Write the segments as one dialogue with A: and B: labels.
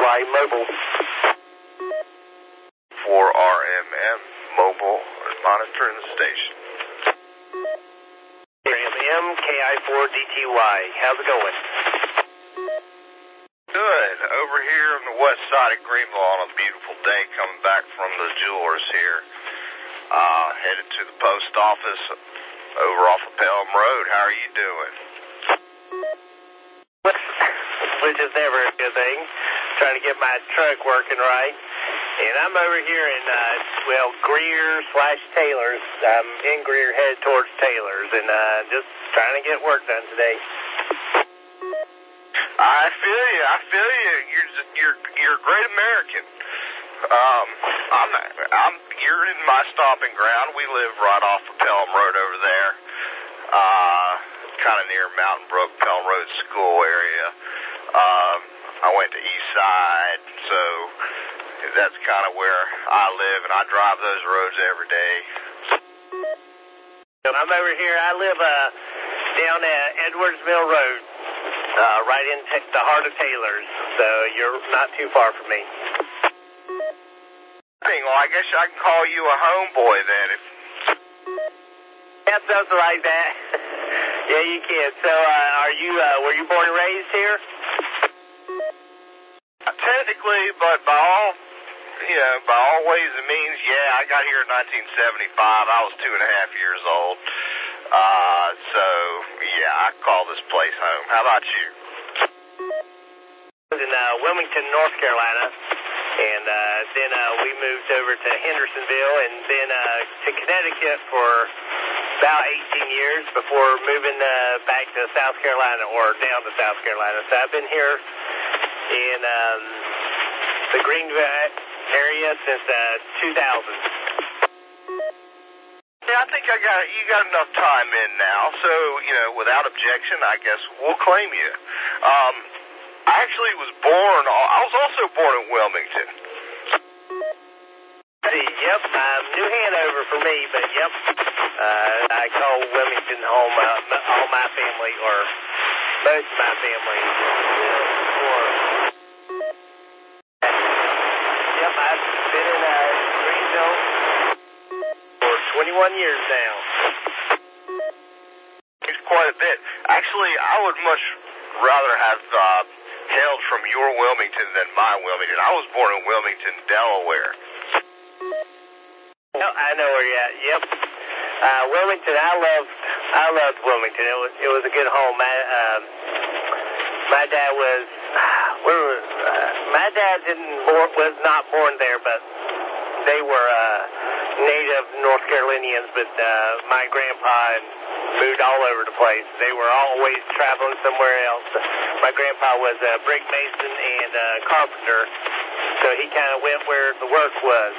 A: DTY Mobile.
B: 4RMM Mobile monitoring the station.
A: MKI4DTY. How's it going?
B: Good. Over here on the west side of Greenville on a beautiful day, coming back from the jewelers here. Headed to the post office over off of Pelham Road. How are you doing?
A: Which is never a good thing. Trying to get my truck working right. And I'm over here in, Greer/Taylor's. I'm in Greer, headed towards Taylor's, and just trying to get work done today.
B: I feel you. You're a great American. You're in my stomping ground. We live right off of Pelham Road over there. Kind of near Mountain Brook, Pelham Road School area. I went to East Side, so that's kind of where I live, and I drive those roads every day.
A: I'm over here. I live down at Edwards Mill Road, right in the heart of Taylor's, so you're not too far from me.
B: Well, I guess I can call you a homeboy then.
A: Yeah, something like that. Yeah, you can. So, were you born and raised here?
B: Technically, but by all ways and means, yeah, I got here in 1975. I was 2.5 years old. So, yeah, I call this place home. How about you?
A: I was in Wilmington, North Carolina, and then we moved over to Hendersonville and then to Connecticut for about 18 years before moving back to South Carolina, or down to South Carolina. So I've been here in the Greenville area since 2000.
B: Yeah, I think you got enough time in now, so, without objection, I guess we'll claim you. I actually I was also born in Wilmington.
A: Yep, New Hanover for me, but yep, I call Wilmington home. All my family, or most of my family, yep, I've been in Greenville for 21 years now.
B: It's quite a bit. Actually, I would much rather have hailed from your Wilmington than my Wilmington. I was born in Wilmington, Delaware.
A: I know where you're at. Yep. Wilmington, I loved Wilmington. It was a good home. My dad was was not born there, but they were native North Carolinians. But my grandpa moved all over the place. They were always traveling somewhere else. My grandpa was a brick mason and a carpenter, so he kind of went where the work was.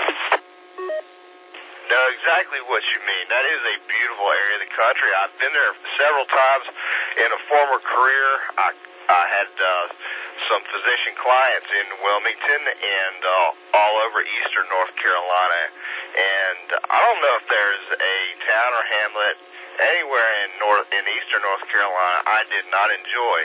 B: Know exactly what you mean. That is a beautiful area of the country. I've been there several times in a former career. I had some physician clients in Wilmington and all over eastern North Carolina. And I don't know if there's a town or hamlet anywhere in eastern North Carolina I did not enjoy.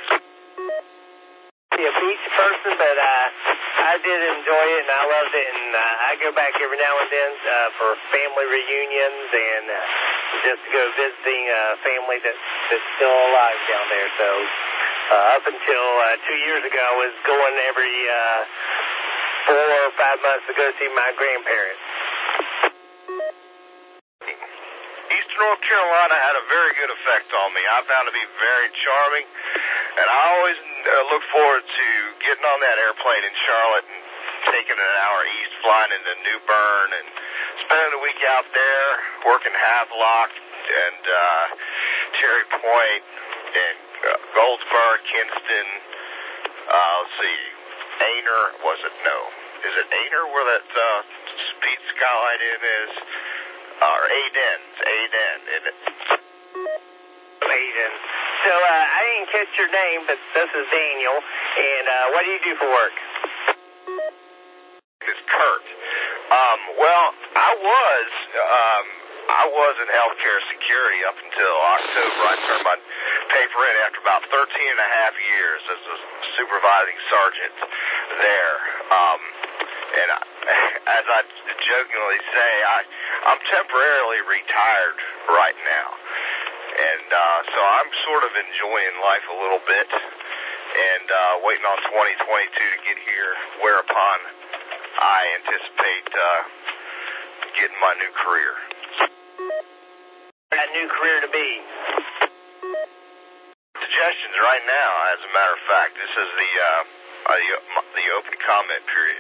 A: A beach person, but I did enjoy it, and I loved it, and I go back every now and then for family reunions and just to go visiting family that's still alive down there. So up until 2 years ago, I was going every 4 or 5 months to go see my grandparents.
B: Eastern North Carolina had a very good effect on me. I found it to be very charming, and I always look forward to getting on that airplane in Charlotte and taking an hour east, flying into New Bern, and spending a week out there, working Havelock and Cherry Point and Goldsboro, Kinston. Let's see, Aner, was it? No. Is it Aner where that Pete Skylight Inn is? Or Aden. Isn't it?
A: Aden. So I didn't catch your name, but this is Daniel. And what do you do for work?
B: It's Kurt. Well, I was in healthcare security up until October. I turned my paper in after about 13 and a half years as a supervising sergeant. there. And as I jokingly say, I'm temporarily retired right now. And so I'm sort of enjoying life a little bit and waiting on 2022 to get here, whereupon I anticipate getting my new career.
A: That new career to be?
B: Suggestions right now, as a matter of fact. This is the open comment period.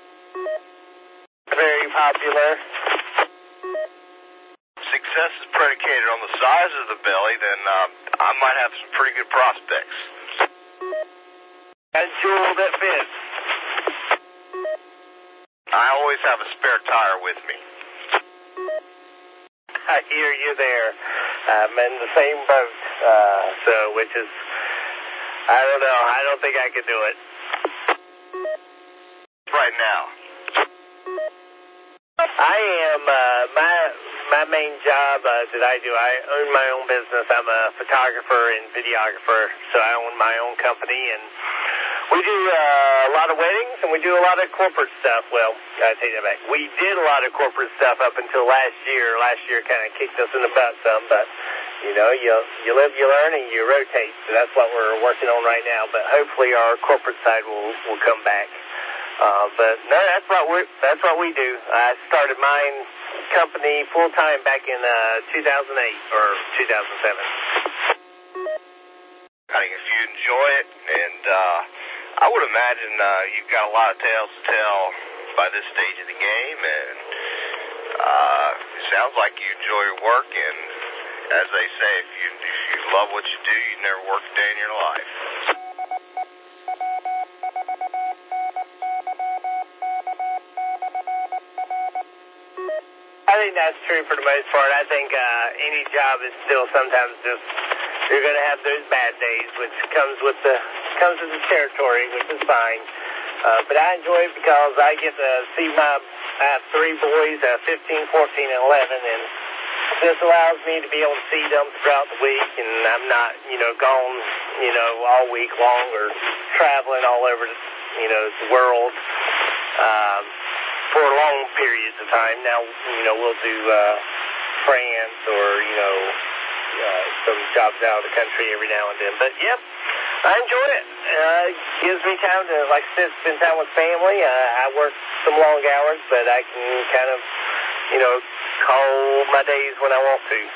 A: Very popular.
B: Success is predicated on the size of the belly, then I might have some pretty good prospects.
A: A jewel that fits.
B: I always have a spare tire with me.
A: I hear you there. I'm in the same boat, which is, I don't know. I don't think I could do it.
B: Right now.
A: I am, my main job that I do, I own my own business. I'm a photographer and videographer, so I own my own company, and we do a lot of weddings, and we do a lot of corporate stuff. Well, I take that back. We did a lot of corporate stuff up until last year. Last year kind of kicked us in the butt some, but, you know, you live, you learn, and you rotate. So that's what we're working on right now, but hopefully our corporate side will come back. But no, that's what we do. I started my company full time back in 2008 or 2007.
B: I think if you enjoy it, and I would imagine you've got a lot of tales to tell by this stage of the game, and it sounds like you enjoy your work. And as they say, if you love what you do, you never work a day in your life.
A: I think that's true for the most part. I think any job is still sometimes just, you're going to have those bad days, which comes with the territory, which is fine. But I enjoy it because I get to see I have three boys, 15, 14, and 11, and this allows me to be able to see them throughout the week, and I'm not, gone, all week long or traveling all over, the world. For long periods of time. Now, we'll do France or, some jobs out of the country every now and then. But, yep, I enjoy it. It gives me time to, like I said, spend time with family. I work some long hours, but I can kind of, call my days when I want to.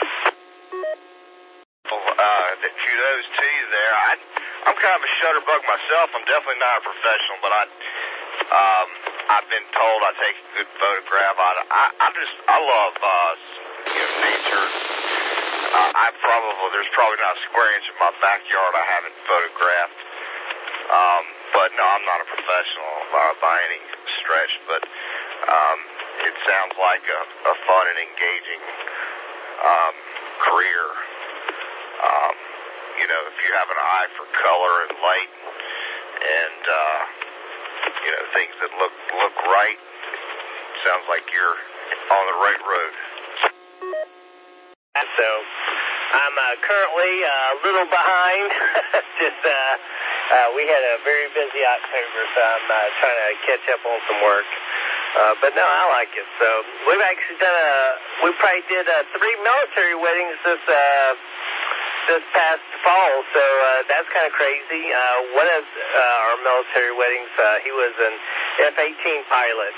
B: Well, kudos to you there. I'm kind of a shutterbug myself. I'm definitely not a professional, but I've been told I take a good photograph. I love nature. There's probably not a square inch of my backyard I haven't photographed. But no, I'm not a professional by any stretch. But it sounds like a fun and engaging career. If you have an eye for color and light and things that look right, sounds like you're on the right road.
A: So I'm currently a little behind. We had a very busy October, so I'm trying to catch up on some work. But no, I like it. So we've actually we probably did 3 military weddings this past fall, so that's kind of crazy. One of our military weddings, he was an F-18 pilot.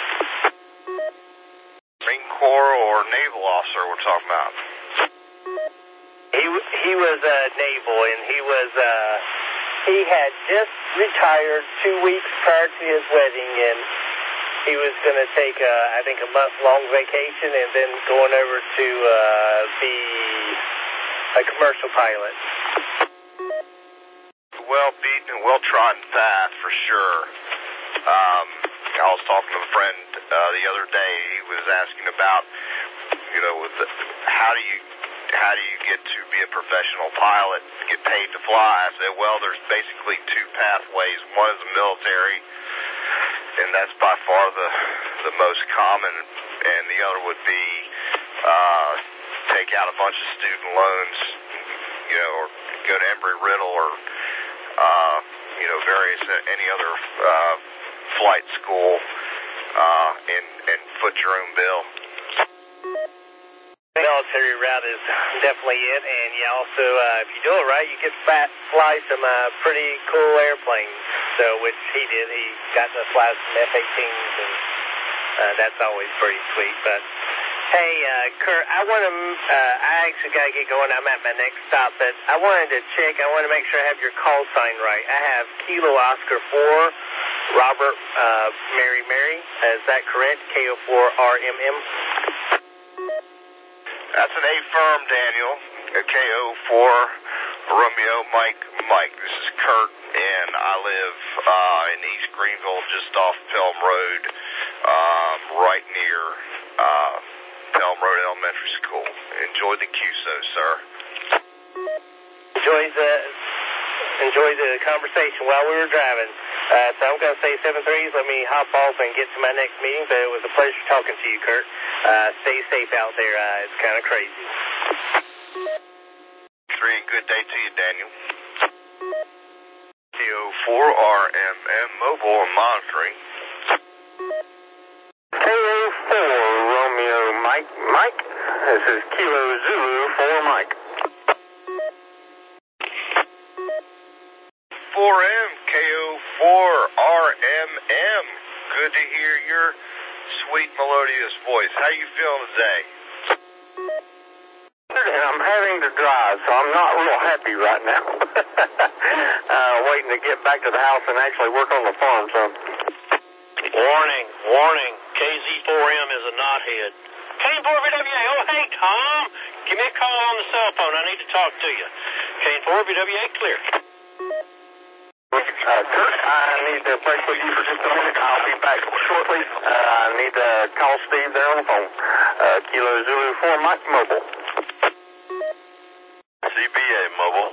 B: Marine Corps or naval officer we're talking about?
A: He was naval, and he had just retired 2 weeks prior to his wedding, and he was going to take, I think, a month-long vacation and then going over to be a commercial pilot.
B: Well-beaten and well-trodden path, for sure. I was talking to a friend the other day. He was asking about, how do you get to be a professional pilot, get paid to fly? I said, well, there's basically 2 pathways. One is the military, and that's by far the most common, and the other would be take out a bunch of student loans, or go to Embry-Riddle or various any other flight school and foot your own bill.
A: Military route is definitely it, and you also, if you do it right, you get to fly some pretty cool airplanes. So, which he did. He got to fly some F-18s, and that's always pretty sweet. But hey, Kurt, I actually got to get going. I'm at my next stop, but I wanted to check. I want to make sure I have your call sign right. I have Kilo Oscar 4, Robert Mary. Is that correct? KO4RMM.
B: That's an A-firm, Daniel. KO4 Romeo Mike. This is Kurt, and I live in East Greenville, just off Pelham Road, right near Pelham Road Elementary School. Enjoy the QSO, sir.
A: Enjoy the conversation while we were driving. So I'm going to say 7-3s. Let me hop off and get to my next meeting, but it was a pleasure talking to you, Kurt. Stay safe out there. It's kind of crazy.
B: 3, good day to you, Daniel. KO4RMM mobile and monitoring.
C: KO4 Romeo Mike. This is Kilo Zulu 4 Mike.
B: 4M, KO4RMM. Good to hear your sweet, melodious voice. How you feeling today?
C: And I'm having to drive, so I'm not real happy right now. Waiting to get back to the house and actually work on the farm some.
D: Warning. KZ4M is a knothead. Kane4VWA, oh hey Tom, give me a call on the cell phone. I need to talk to you. Kane4VWA, clear.
C: Kurt, I need to break with you for just a minute. I'll be back shortly. I need to call Steve there on the phone. Kilo Zulu 4 Mike mobile.
B: CBA mobile.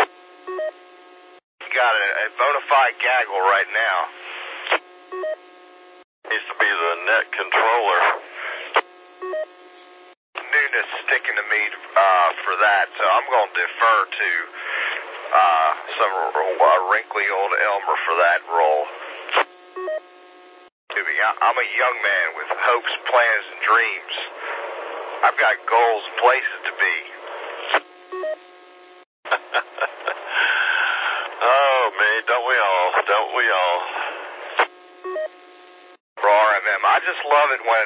B: You got a bona fide gaggle right now. Needs to be the net controller. Newness sticking to me for that, so I'm going to defer to some wrinkly old Elmer for that role. I'm a young man with hopes, plans, and dreams. I've got goals and places to be. Oh, man, don't we all? For RMM, I just love it when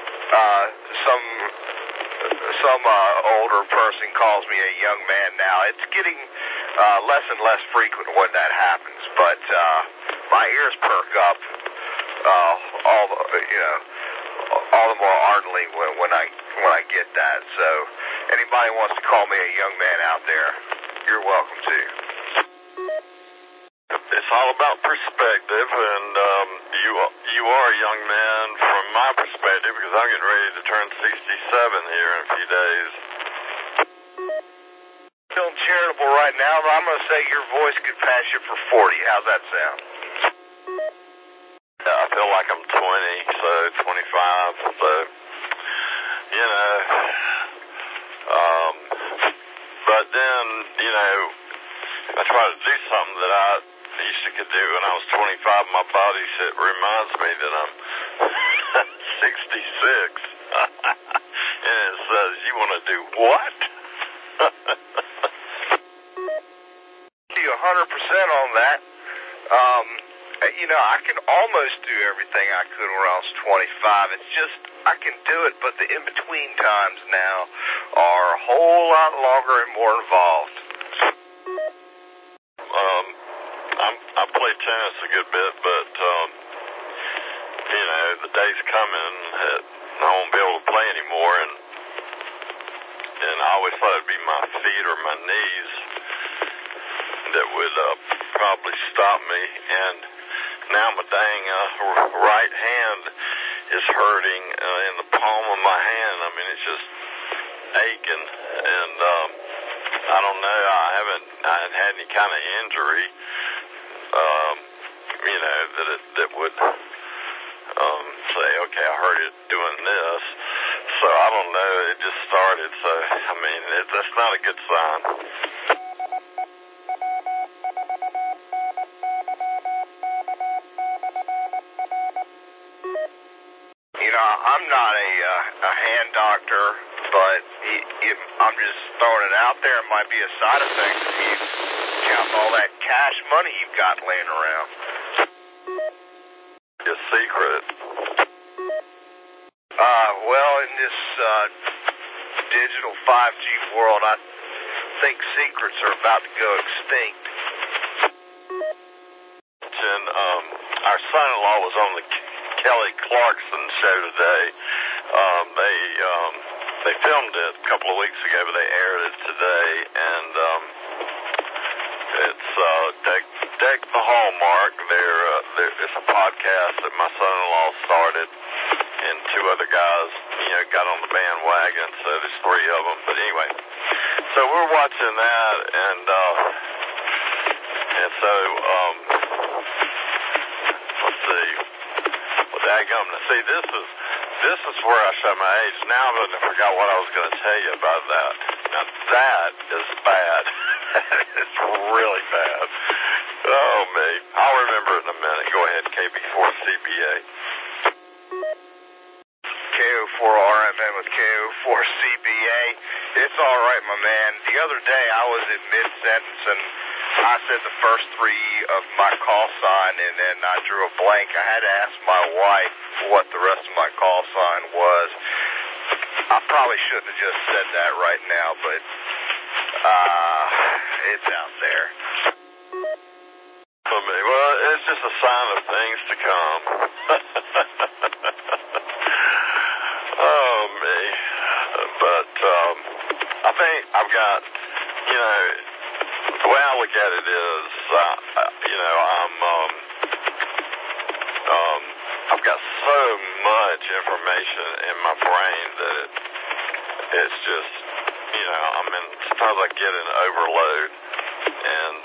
B: some older person calls me a young man now. It's getting less and less frequent when that happens, but my ears perk up all the more ardently when I get that. So anybody wants to call me a young man out there, you're welcome to. It's all about perspective, and you are a young man from my perspective, because I'm getting ready to turn 67 here in a few days. Feeling charitable right now, but I'm going to say your voice could pass you for 40. How's that sound? Yeah, I feel like I'm 20, so 25, so, but then, I try to do something that I used to do when I was 25. My body reminds me that I'm 66. And it says, you want to do what? You 100% on that. I can almost do everything I could when I was 25. It's just, I can do it, but the in-between times now are a whole lot longer and more involved. I play tennis a good bit, but, the day's coming that I won't be able to play anymore, and I always thought it'd be my feet or my knees that would probably stop me, and now my dang right hand is hurting in the palm of my hand. I mean, it's just aching, and I don't know, I haven't had any kind of injury, that would say, okay, I heard it doing this, so I don't know, it just started, so, I mean, that's not a good sign. I'm not a hand doctor, but I'm just throwing it out there. It might be a side effect if you count all that cash money you've got laying around.
E: Your secret?
B: Well, in this digital 5G world, I think secrets are about to go extinct.
E: And our son-in-law was on the Kelly Clarkson show today. They filmed it a couple of weeks ago, but they aired it today, and it's Deck the Hallmark. It's a podcast that my son-in-law started, and two other guys, got on the bandwagon. So there's three of them. But anyway, so we're watching that, and so let's see. Well, daggum. See, this is where I show my age. Now I forgot what I was going to tell you about that. Now that is bad. It's really bad. Oh, me. I'll remember it in a minute. Go ahead, KB4CBA.
B: KO4RMN with KO4CBA. It's all right, my man. The other day I was in mid-sentence and I said the first three of my call sign and then I drew a blank. I had to ask my wife what the rest of my call sign was. I probably shouldn't have just said that right now, but it's out there.
E: Well, it's just a sign of things to come. Oh, me. But I think I've got, the way I look at it is, I've got so much information in my brain that it's just, sometimes I get an overload, and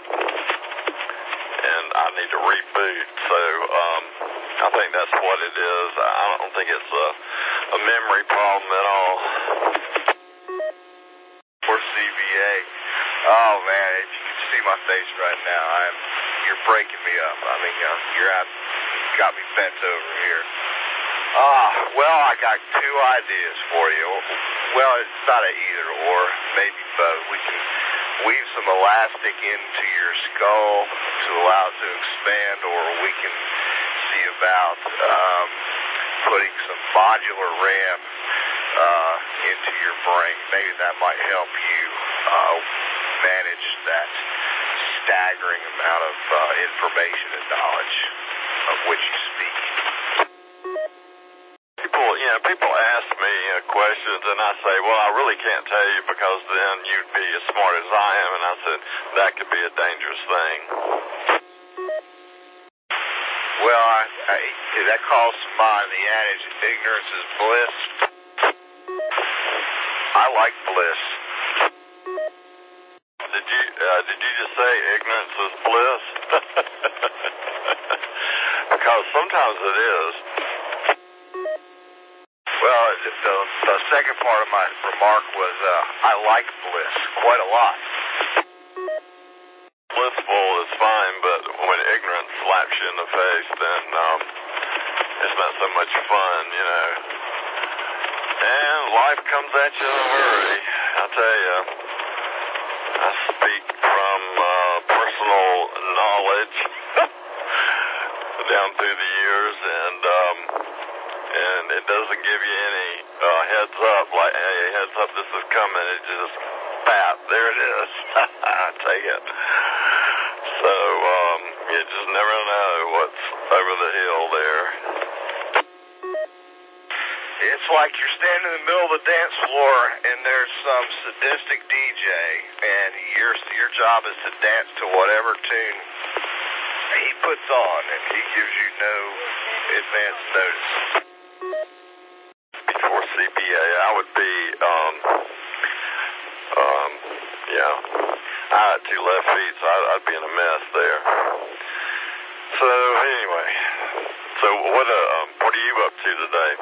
E: I need to reboot. So I think that's what it is. I don't think it's a memory problem at all.
B: For CBA. Oh man, if you can see my face right now, you're breaking me up. I mean, you're got me bent over here. Well, I got two ideas for you. Well, it's not an either or, maybe both. We can weave some elastic into your skull to allow it to expand, or we can see about putting some modular RAM into your brain. Maybe that might help you manage that staggering amount of information and knowledge of which you speak.
E: People ask me questions, and I say, well, I really can't tell you because then you'd be as smart as I am, and I said, that could be a dangerous thing.
B: Well, that calls to mind the adage, ignorance is bliss. I like bliss.
E: Did you just say ignorance is bliss? Because sometimes it is.
B: Well, the second part of my remark was I like bliss quite a lot.
E: Blissful is fine, but when ignorance slaps you in the face, then it's not so much fun, And life comes at you in a hurry. I'll tell you, I speak from personal knowledge down through the years, and it doesn't give you any heads up, like, hey, heads up, this is coming. It just, bap, there it is. I take it. So, you just never know what's over the hill there.
B: It's like you're standing in the middle of the dance floor and there's some sadistic DJ, and your job is to dance to whatever tune he puts on, and he gives you no advance notice.
E: Before CBA, I would be, I had two left feet, so I'd be in a mess there. So anyway, what are you up to today?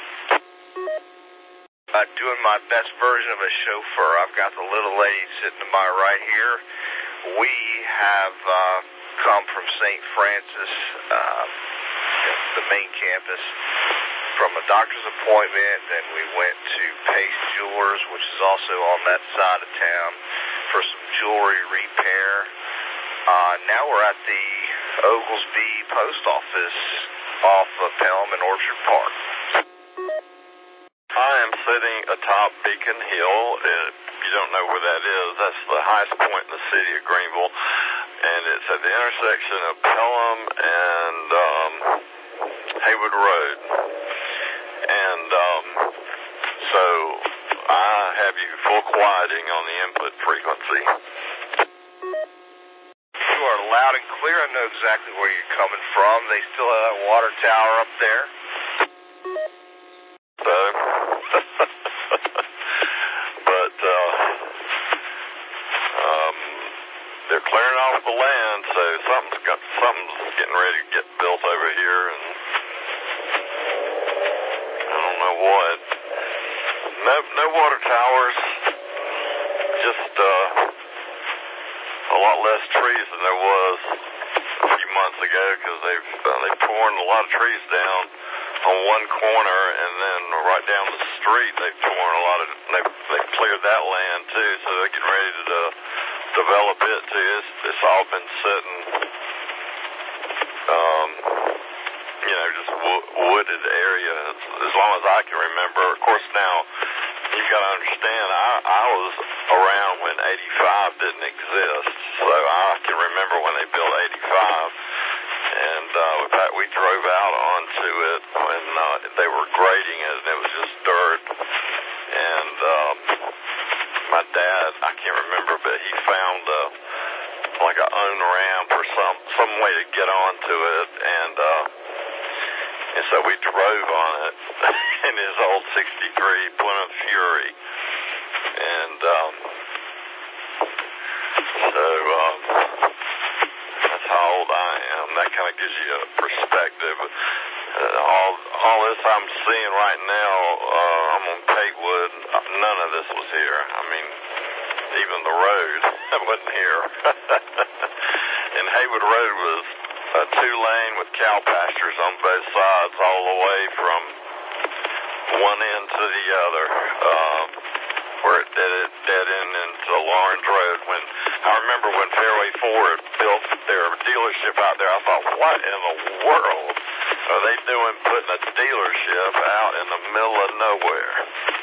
B: Doing my best version of a chauffeur. I've got the little lady sitting to my right here. We have come from St. Francis, the main campus, from a doctor's appointment. Then we went to Pace Jewelers, which is also on that side of town, for some jewelry repair. Now we're at the Oglesby Post Office off of Pelham and Orchard Park.
E: I am sitting atop Beacon Hill. If you don't know where that is, that's the highest point in the city of Greenville, and it's at the intersection of Pelham and Haywood Road. And so I have you full quieting on the input frequency.
B: You are loud and clear. I know exactly where you're coming from. They still have that water tower up there.
E: So, but they're clearing off the land, so something's getting ready to get built over here, and I don't know what. No water towers, just a lot less trees than there was a few months ago, because they've torn a lot of trees down on one corner, and then right down the street they've torn a lot of, they've cleared that land too, so they're getting ready to develop it too. It's all been sitting, just wooded area as long as I can remember. Of course, now you've got to understand, I was around when 85 didn't exist, so I can remember when they built 85. And in fact, we drove out onto it when they were grading it, and it was just dirt. And my dad, I can't remember, but he found like a on-ramp or some way to get onto it, and so we drove on it in his old '63 Plymouth Fury, and so that's how old I am. That kind of gives you a perspective. All this I'm seeing right now, I'm on Patewood. None of this was here. I mean, even the road wasn't here. And Haywood Road was a 2-lane with cow pastures on both sides, all the way from one end to the other, where it dead end into Lawrence Road. When I remember when Fairway Ford built their dealership out there, I thought, what in the world are they doing putting a dealership out in the middle of nowhere?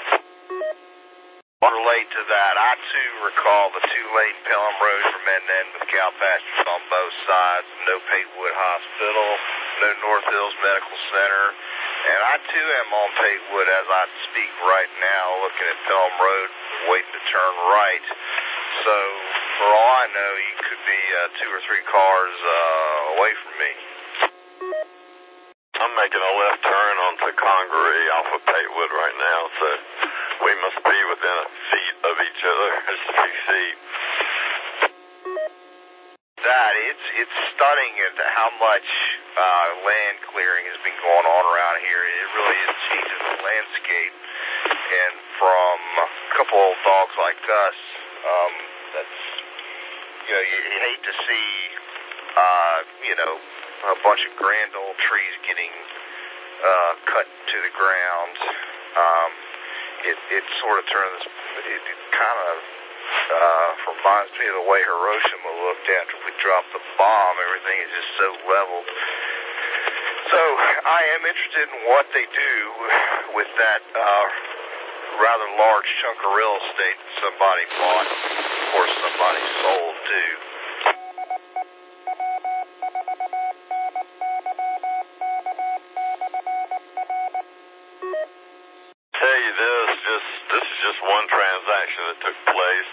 B: Relate to that, I too recall the 2-lane Pelham Road from end to end with cow pastures on both sides, no Patewood Hospital, no North Hills Medical Center, and I too am on Patewood as I speak right now, looking at Pelham Road, waiting to turn right. So, for all I know, you could be 2 or 3 cars away from me.
E: I'm making a left turn onto Congaree off of Patewood right now, so we must be within a feet of each other, just a few feet.
B: It's stunning at how much land clearing has been going on around here. It really is changing the landscape. And from a couple old dogs like us, that's, you hate to see, a bunch of grand old trees getting cut to the ground. It sort of turns, it kind of reminds me of the way Hiroshima looked after we dropped the bomb. Everything is just so leveled. So I am interested in what they do with that rather large chunk of real estate that somebody bought. Of course, somebody sold too.
E: Tell you this is just one transaction that took place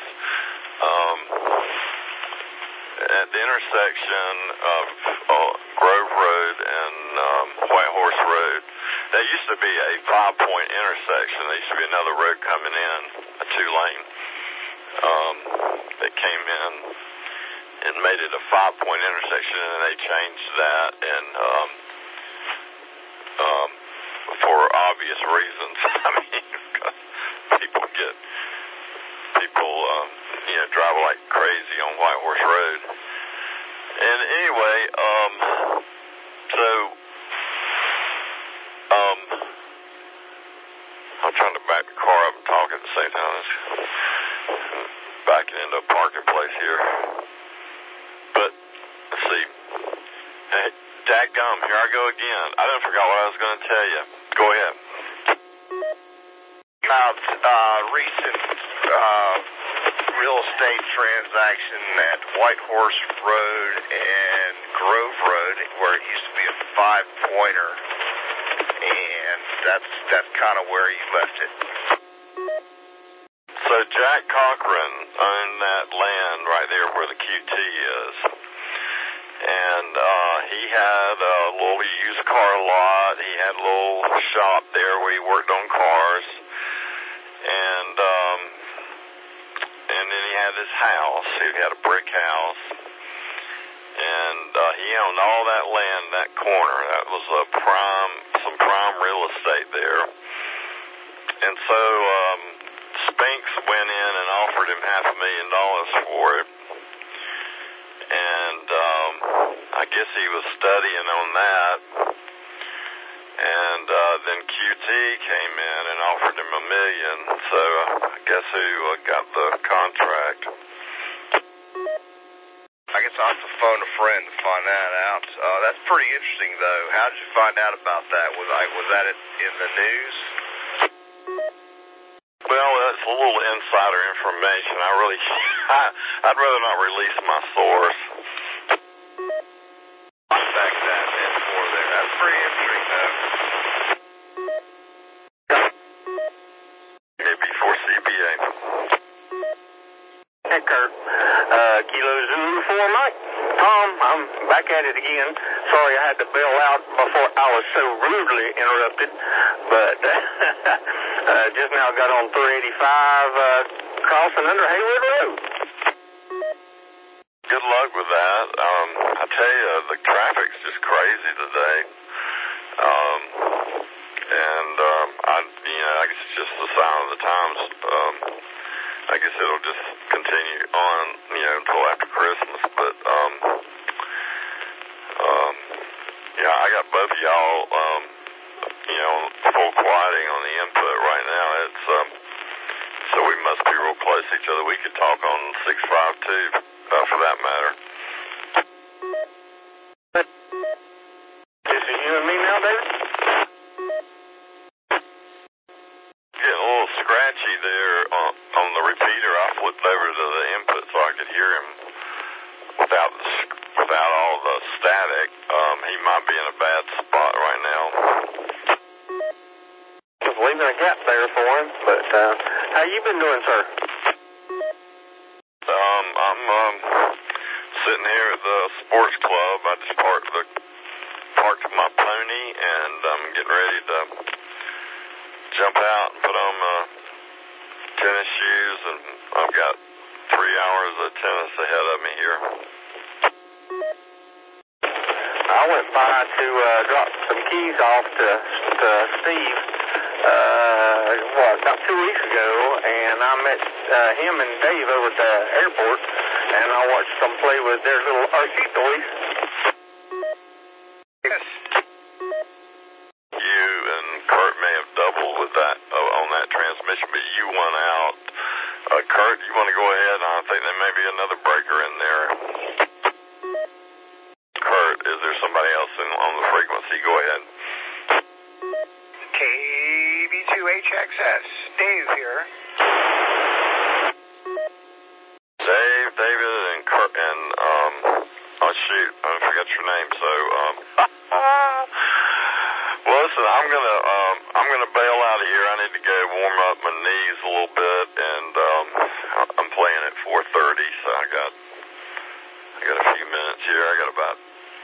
E: at the intersection of Grove Road and White Horse Road. There used to be a 5-point intersection. There used to be another road coming in, a 2-lane. That came in and made it a 5-point intersection, and they changed that, and for obvious reasons. I mean, people drive like crazy on White Horse Road. And anyway, Hey, dadgum, here I go again. I done forgot what I was going to tell you. Go ahead.
B: About recent real estate transaction at White Horse Road and Grove Road, where it used to be a 5-pointer, and that's kind of where you left it.
E: So Jack Cochran owned that land right there where the QT is. And he had a little used car lot. He had a little shop there where he worked on cars. And then he had his house. He had a brick house. And he owned all that land in that corner. That was some prime real estate there. And so Spinks went in and offered him $500,000 for it. And I guess he was studying on that. And then QT came in and offered him $1 million. So I guess who got the contract?
B: I guess I'll have to phone a friend to find that out. That's pretty interesting, though. How did you find out about that? Was that in the news?
E: Well, that's a little insider information. I'd rather not release my source.
B: Back that in more there. That's pretty interesting, though.
E: Maybe for CBA.
C: Hey, Kurt. Kilo Zulu 4 Mike. Tom, I'm back at it again. Sorry I had to bail out before I was so rudely interrupted, but just now got on 385 crossing under Hayward Road.
E: Good luck with that. I tell you, the traffic's just crazy today. I guess it's just the sign of the times. I guess it'll just continue on, until after Christmas. But, I got both of y'all, full quieting on the input right now. So we must be real close to each other. We could talk on 652, for that matter.
C: This is you and me now, David?
E: Getting a little scratchy there on the repeater. I flipped over to the input so I could hear him without all the static. He might be in a bad spot right now.
C: Just leaving a gap there for him, but how you been doing, sir?
E: I'm sitting here at the sports club. I just parked my pony, and I'm getting ready to jump out and put on my tennis shoes, and I've got 3 hours of tennis ahead of me here.
C: I went by to drop some keys off to Steve about 2 weeks ago, and I met him and Dave over at the airport, and I watched them play with their little RC toys.
B: Yes.
E: You and Kurt may have doubled with that on that transmission, but you won out. Kurt, you want to go ahead? I think there may be another breaker in there. Kurt, is there somebody else on the frequency? Go ahead.
B: KB2HXS, Dave here.
E: Dave, David, and Kurt, and oh shoot, I forgot your name. So, well, listen, I'm gonna bail out of here. I need to go warm up my knees a little bit, and I'm playing at 4:30, so I got a few minutes here. I got about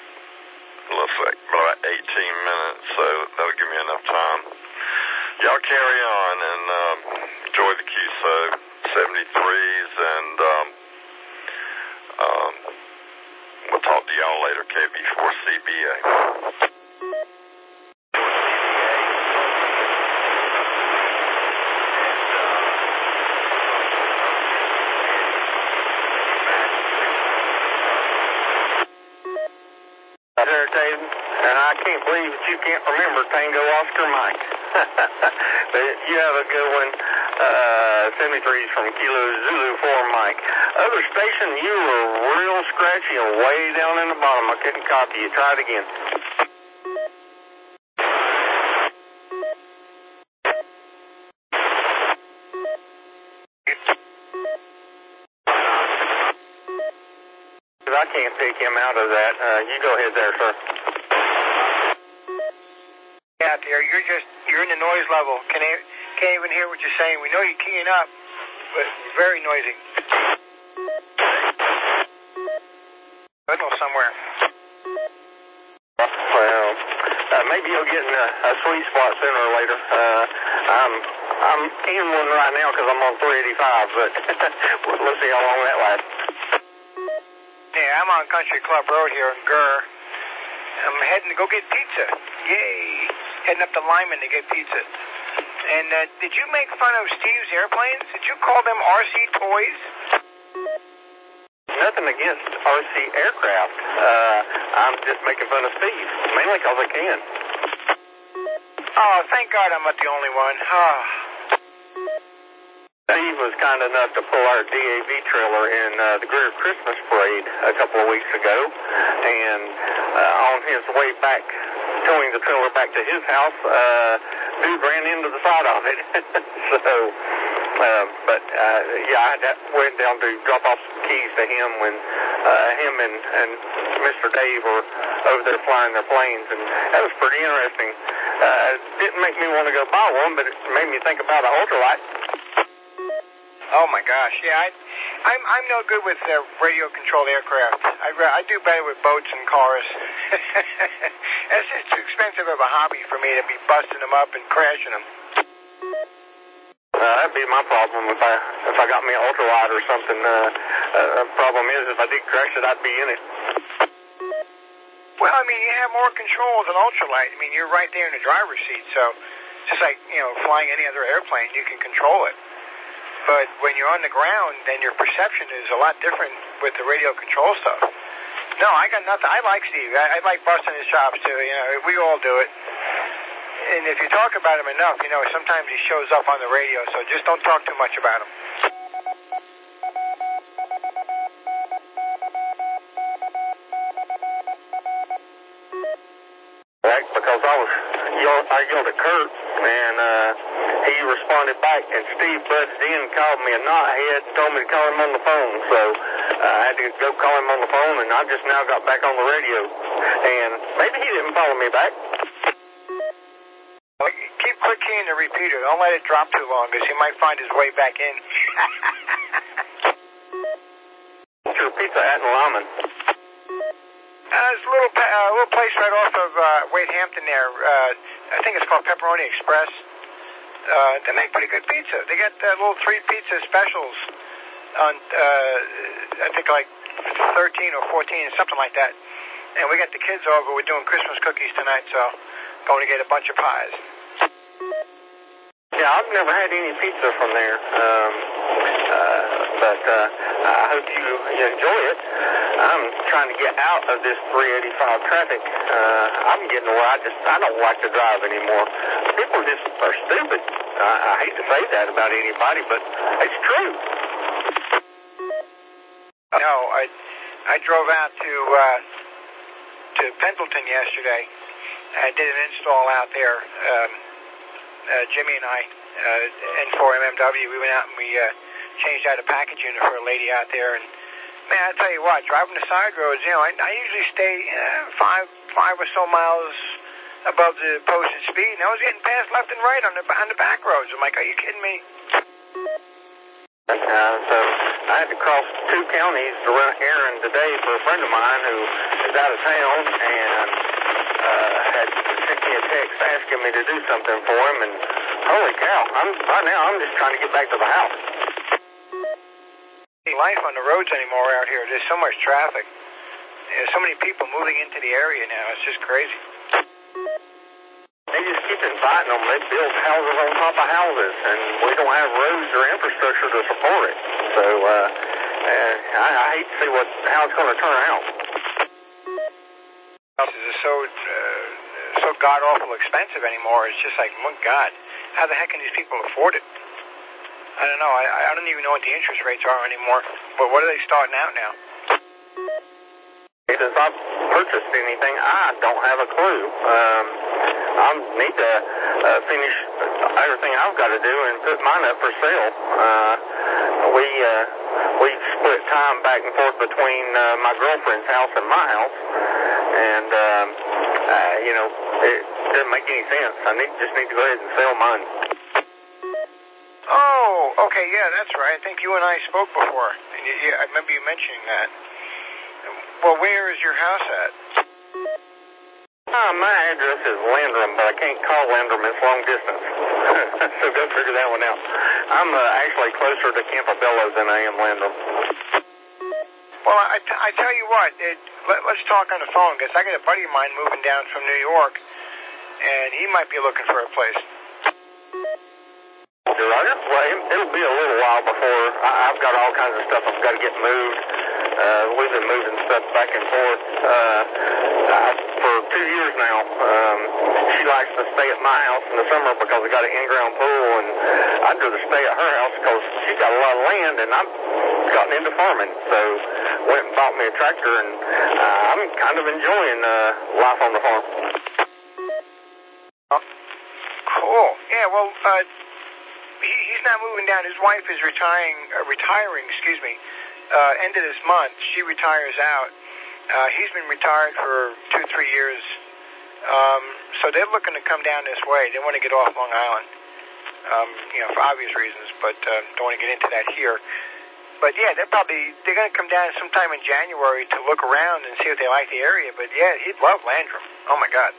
E: 18 minutes, so that'll give me enough time. Y'all carry on and enjoy the QSO 73s, and we'll talk to y'all later. KB4CBA.
C: And I can't believe that you can't remember Tango Oscar Mike. But you have a good one. 73's from Kilo Zulu 4 Mike. Other station, you were real scratchy and way down in the bottom. I couldn't copy you. Try it again. I can't pick him out of that. You go ahead there, sir.
F: Out there, you're in the noise level. Can't even hear what you're saying. We know you're keying up, but very noisy. Signal somewhere.
C: Well, maybe you'll get in a sweet spot sooner or later. I'm in one right now because I'm on 385, but let's see how long that lasts.
F: Yeah, I'm on Country Club Road here in Gurr. I'm heading to go get pizza. Yay! Heading up to Lyman to get pizza. And did you make fun of Steve's airplanes? Did you call them RC toys?
C: Nothing against RC aircraft. I'm just making fun of Steve, mainly because I can.
F: Oh, thank God I'm not the only one. Oh.
C: Steve was kind enough to pull our DAV trailer in the Greer Christmas Parade a couple of weeks ago, and on his way back, towing the trailer back to his house, dude ran into the side of it. I went down to drop off some keys to him when him and Mr. Dave were over there flying their planes, and that was pretty interesting. Didn't make me want to go buy one, but it made me think about an ultralight.
F: Oh my gosh, yeah, I'm no good with radio-controlled aircraft. I do better with boats and cars. It's just too expensive of a hobby for me to be busting them up and crashing them.
C: That'd be my problem if I got me an ultralight or something. The problem is if I did crash it, I'd be in it.
F: Well, I mean, you have more control with an ultralight. I mean, you're right there in the driver's seat, so just like, flying any other airplane, you can control it. But when you're on the ground, then your perception is a lot different with the radio control stuff. No, I got nothing. I like Steve. I like busting his chops, too. We all do it. And if you talk about him enough, sometimes he shows up on the radio, so just don't talk too much about him.
C: Right, because I yelled at Kurt, and he responded back, and Steve buzzed in, called me a knothead, told me to call him on the phone, so I had to go call him on the phone, and I just now got back on the radio, and maybe he didn't follow me back.
F: Keep quick keying the repeater. Don't let it drop too long, because he might find his way back in.
C: What's your Pizza Hut in Lyman?
F: There's a little place right off of Wade Hampton there. I think it's called Pepperoni Express. They make pretty good pizza. They got little 3 pizza specials on, I think like 13 or 14, something like that. And we got the kids over. We're doing Christmas cookies tonight, so going to get a bunch of pies.
C: Yeah, I've never had any pizza from there, but I hope you enjoy it. I'm trying to get out of this 385 traffic. I'm getting to where I don't like to drive anymore. People just are stupid. I hate to say that about anybody, but it's true.
F: No, I drove out to Pendleton yesterday. I did an install out there. Jimmy and I, N4MMW, we went out and we changed out a package unit for a lady out there. And man, I tell you what, driving the side roads, I usually stay 5 or so miles above the posted speed, and I was getting passed left and right on the back roads. I'm like, are you kidding me?
C: So I had to cross 2 counties to run an errand today for a friend of mine who is out of town, and had sent me a text asking me to do something for him, and holy cow, right now I'm just trying to get back to the house.
F: Life on the roads anymore out here. There's so much traffic. There's so many people moving into the area now. It's just crazy.
C: They just keep inviting them. They build houses on top of houses, and we don't have roads or infrastructure to support it. So I hate to see how it's going to turn out.
F: Houses are so god-awful expensive anymore. It's just like, my God, how the heck can these people afford it? I don't know. I don't even know what the interest rates are anymore. But what are they starting out now?
C: Since I've purchased anything, I don't have a clue. I need to finish everything I've got to do and put mine up for sale. We split time back and forth between my girlfriend's house and my house, and it doesn't make any sense. I just need to go ahead and sell mine.
F: Oh, okay, yeah, that's right. I think you and I spoke before, and I remember you mentioning that. Well, where is your house at?
C: My address is Landrum, but I can't call Landrum. It's long distance. So go figure that one out. I'm actually closer to Campobello than I am Landrum.
F: Well, I tell you what, let's talk on the phone, because I got a buddy of mine moving down from New York, and he might be looking for a place.
C: Roger. Well, it'll be a little while before I've got all kinds of stuff I've got to get moved. We've been moving stuff back and forth for 2 years now. She likes to stay at my house in the summer because I got an in-ground pool, and I'd rather stay at her house because she's got a lot of land, and I've gotten into farming. So went and bought me a tractor, and I'm kind of enjoying life on the farm.
F: Cool. Yeah, well, he's not moving down. His wife is retiring, end of this month. She retires out. He's been retired for 2-3 years. So they're looking to come down this way. They want to get off Long Island, for obvious reasons, but don't want to get into that here. But yeah, they're going to come down sometime in January to look around and see if they like the area. But yeah, he'd love Landrum. Oh my God.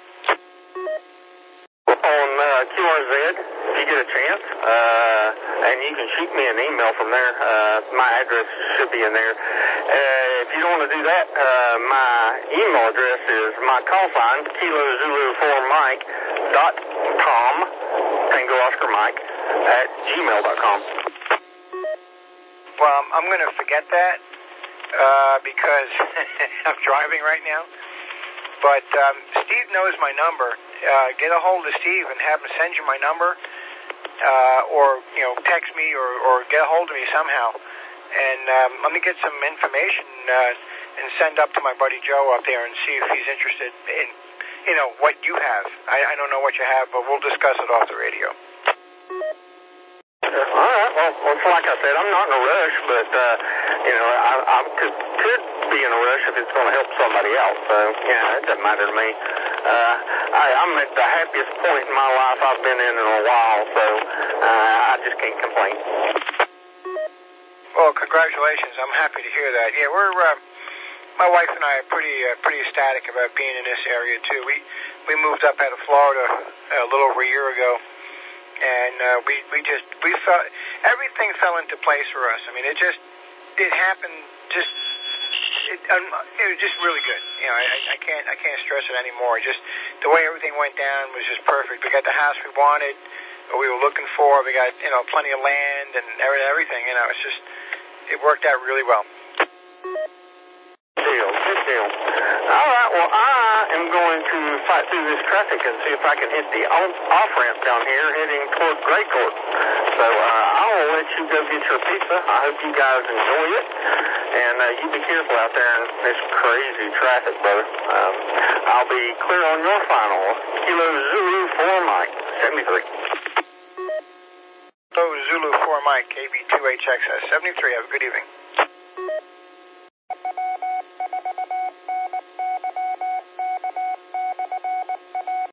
C: On QRZ, if you get a chance, and you can shoot me an email from there. My address should be in there. If you don't want to do that, my email address is my call sign, Kilo Zulu 4 Mike .com, Tango Oscar Mike, at gmail.com.
F: Well, I'm going to forget that because I'm driving right now. But Steve knows my number. Get a hold of Steve and have him send you my number, or text me, or get a hold of me somehow. And let me get some information and send up to my buddy Joe up there and see if he's interested in what you have. I don't know what you have, but we'll discuss it off the radio.
C: All right. Well, like I said, I'm not in a rush, but I could be in a rush if it's going to help somebody else. So yeah, it doesn't matter to me. I'm at the happiest point in my life I've been in a while, so I just can't complain.
F: Well, congratulations. I'm happy to hear that. Yeah, we're my wife and I are pretty ecstatic about being in this area too. We moved up out of Florida a little over a year ago. And we felt everything fell into place for us. I mean, it happened. It was just really good. I can't stress it anymore. Just the way everything went down was just perfect. We got the house we wanted, what we were looking for. We got plenty of land and everything. It worked out really well.
C: Good deal. All right, well, I am going to fight through this traffic and see if I can hit the off-ramp down here heading toward Gray Court. So I will let you go get your pizza. I hope you guys enjoy it. And you be careful out there in this crazy traffic, brother. I'll be clear on your final. Kilo Zulu 4 Mike, 73.
F: Kilo Zulu 4 Mike, KB2HXS, 73. Have a good evening.